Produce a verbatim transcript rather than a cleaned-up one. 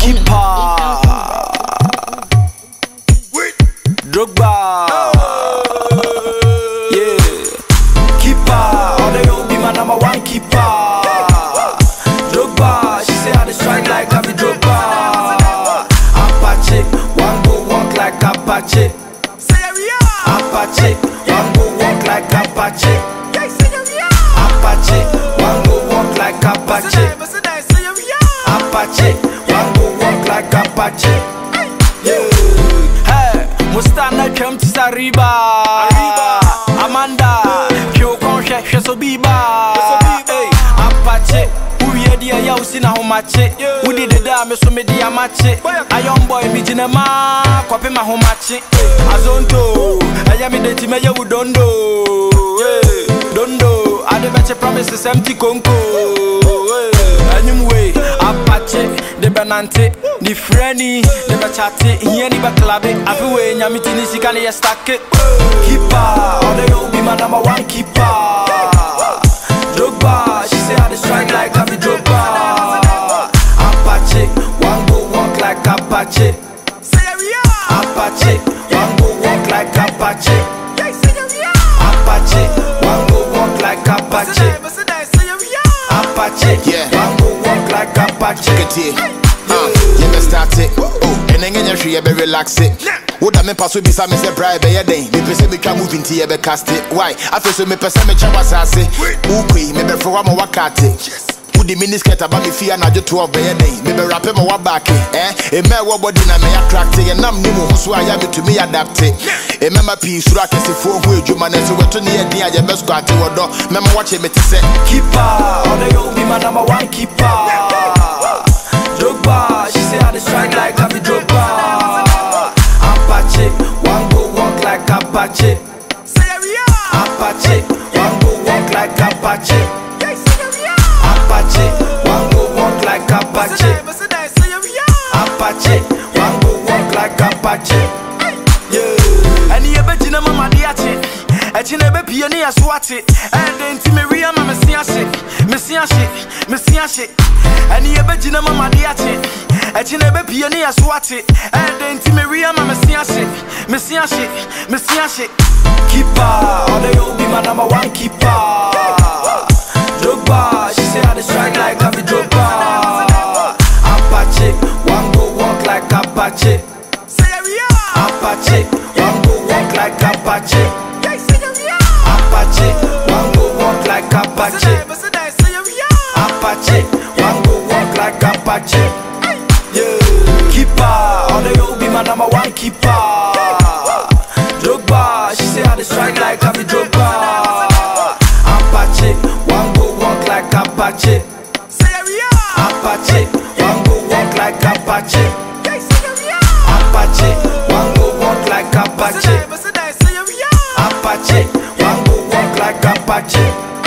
Keeper Drogba Yeah Keeper All they know be my number one keeper Drogba She say I dey strike like David Drogba Apache One go walk like Apache Apache One go walk like Apache Apache One go walk like Apache Apache One go walk like Apache Yeah Hey Mustana Kem Tisariba Amanda Kyo Konshe Sheso Biba Hey Apache Uye dia ya usina homache Udi de da me so me dia mache A young boy mi jinema Kwape ma homache Azonto Aya mi de time ya udondo Dondo Ade beche promises empty konko Anyway Apache De benante Ni freni De bechate Hiye ni baklabe Afiwe nyamiti ni sikani ya stake Keeper All they know be my number one keeper Drogba She say I dey strike like David Drogba Apache One go walk like Apache Apache One go walk like Apache Apache One go walk like Apache Apache One go walk like Apache Uh, you best start it. Oh, and then you should be relax it. What I mean, pass with me, some is a bribe by a day. Me person me can move into your cast it. Why? I feel so me person me chawas assay. Ukui, me be for one more wakati. Who the miniskirt about me fear na jo twelve by a day. Me be rap me wa back eh. A me wa body na me attract it. And I'm new so I am to me adapt it. A member piece so I can see four way you man so what to near the I best squat to do. Member watch me to say Keeper, all they know be my number one keeper. Drogba, she say I dey strike like David Drogba Apache, one go walk like Apache Apache, one go walk like Apache Apache, one go walk like Apache Apache, one go walk like Apache Yeah Any ebe jina mama diache Echi nebe piye ni aswate Ende inti me ria ma mesiashe Mesiashe, mesiashe Any ebe jina mama diache Echi nebe piye ni aswate Ende inti me ria ma mesiashe Mesiashe, mesiashe Keeper, all they know be my number one keeper Drogba, she say I dey strike like David Drogba Apache, one go walk like Apache Apache, one go walk like Apache Apache, one go walk like Apache Apache, one go walk like Apache Yeah Keeper, all they know be my number one keeper Drogba, she say I dey strike like David Drogba Apache, one go walk like Apache Apache, one go walk like Apache Apache, one go walk like Apache Apache, one go walk like Apache